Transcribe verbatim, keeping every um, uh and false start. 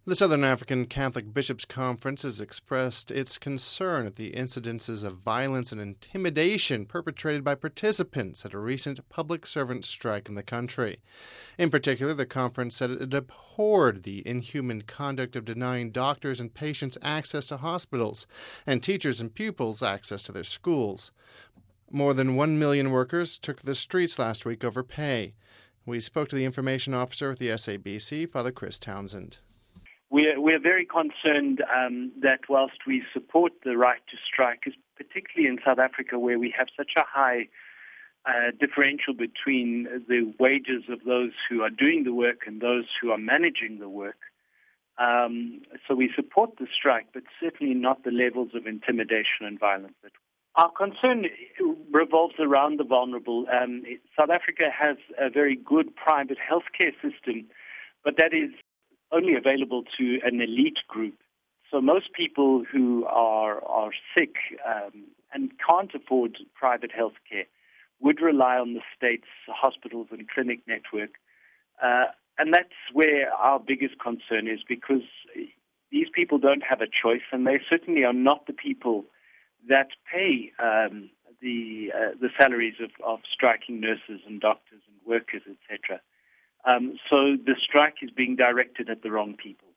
The Southern African Catholic Bishops' Conference has expressed its concern at the incidences of violence and intimidation perpetrated by participants at a recent public servant strike in the country. In particular, the conference said it abhorred the inhuman conduct of denying doctors and patients access to hospitals and teachers and pupils access to their schools. More than one million workers took to the streets last week over pay. We spoke to the information officer at the S A B C, Father Chris Townsend. We're, we're very concerned um, that whilst we support the right to strike, particularly in South Africa where we have such a high uh, differential between the wages of those who are doing the work and those who are managing the work. Um, so we support the strike, but certainly not the levels of intimidation and violence. Our concern revolves around the vulnerable. Um, South Africa has a very good private healthcare system, but that is only available to an elite group. So most people who are are sick um, and can't afford private health care would rely on the state's hospitals and clinic network. Uh, and that's where our biggest concern is, because these people don't have a choice, and they certainly are not the people that pay um, the uh, the salaries of, of striking nurses and doctors and workers, et cetera. Um, so the strike is being directed at the wrong people.